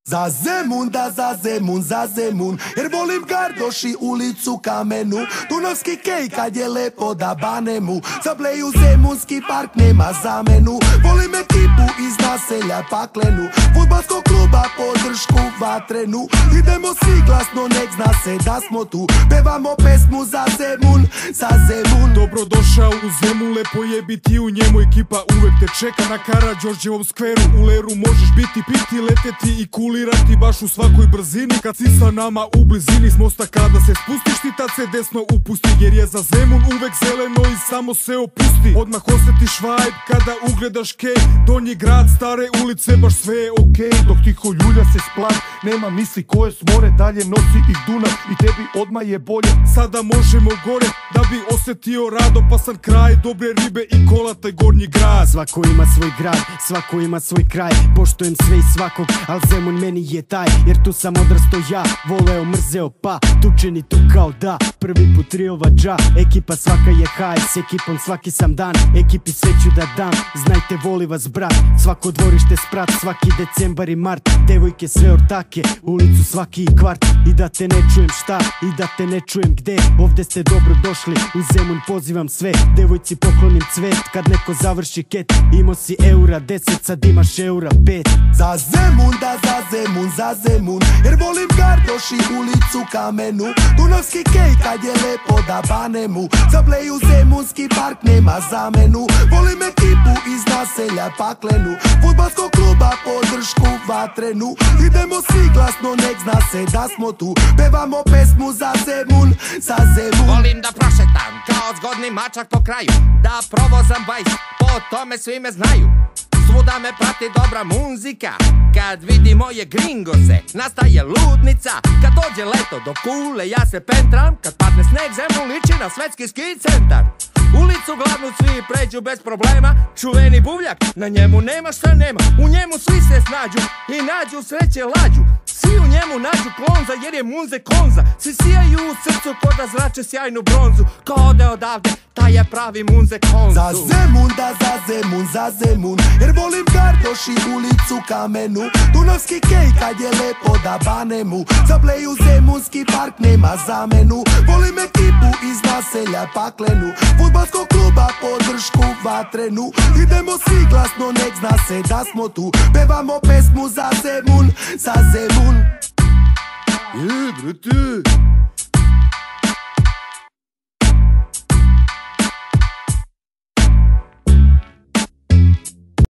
Za Zemun, da za Zemun, za Zemun, jer volim Gardoš i ulicu Kamenu. Dunavski kej kad je lepo da banemu, za Bleju Zemunski park nema zamenu. Volim ekipu iz naselja Paklenu, fudbalskog kluba podršku Vatrenu. Idemo svi glasno, nek zna se da smo tu, pevamo pesmu za Zemun, za Zemun. Dobrodošao u Zemun, lepo je biti u njemu. Ekipa uvek te čeka na Karađorđevom skveru. U Leru možeš biti, piti, leteti i kulirati baš u svakoj brzini. Kad si sa nama u blizini, s mosta kada se spustiš ti tad se desno upusti, jer je za Zemun uvek zeleno i samo se opusti. Odmah osjetiš vibe kada ugledaš kej, Donji grad, stare ulice, baš sve je okej. Dok tiho ljulja se splan, nema misli koje smore, dalje nosi ih Dunav i tebi odmah je bolje. Sada možemo gore da bi osjetio radopasan kraj, dobre ribe i kola, taj Gornji grad. Svako ima svoj grad, svako ima svoj kraj, poštujem sve i svakog, al Zemun meni je taj, jer tu sam odrasto ja, voleo, mrzeo pa, tučeni tu kao da, prvi put Riova dža, ekipa svaka je haj, s ekipom svaki sam dan, ekipi sve ću da dam, znajte voli vas brat, svako dvorište sprat, svaki decembar i mart, devojke sve ortake, ulicu svaki i kvart, i da te ne čujem šta, i da te ne čujem gde, ovde ste dobro došli, u Zemun pozivam sve, devojci poklonim cvet, kad neko završi ket, imao si eura 10, sad imaš eura 5. Za Zemun, da za Zemun, za Zemun, jer volim Gardoš i ulicu Kamenu. Dunavski kej kad je lepo da banemu, za Bleju Zemunski park nema zamenu. Volim ekipu iz naselja Paklenu, fudbalskog kluba podršku Vatrenu. Idemo svi glasno, nek zna se da smo tu, pevamo pesmu za Zemun, za Zemun. Volim da prošetam kao zgodni mačak po kraju, da provozam bajs, po tome svi me znaju. Svuda me prati dobra muzika, kad vidi moje gringose nastaje ludnica. Kad dođe leto do Kule ja se pentram, kad padne sneg Zemun liči na svetski ski centar. Ulicu glavnu svi pređu bez problema, čuveni buvljak, na njemu nema šta nema. U njemu svi se snađu i nađu sreće lađu, svi u njemu nađu klonza jer je munze konza. Svi sijaju u srcu ko da zrače sjajnu bronzu, ko ode odavde taj je pravi munze konzu. Za Zemun, da za Zemun, za Zemun, jer volim Gardoš i ulicu Kamenu. Dunavski kej kad je lepo da banemu, za Bleju Zemunski park nema zamenu. Volim ekipu iz naselja Paklenu, fudbalskog kluba podršku Vatrenu. Idemo svi glasno, nek zna se da smo tu, pevamo pesmu za Zemun, za Zemun. Brate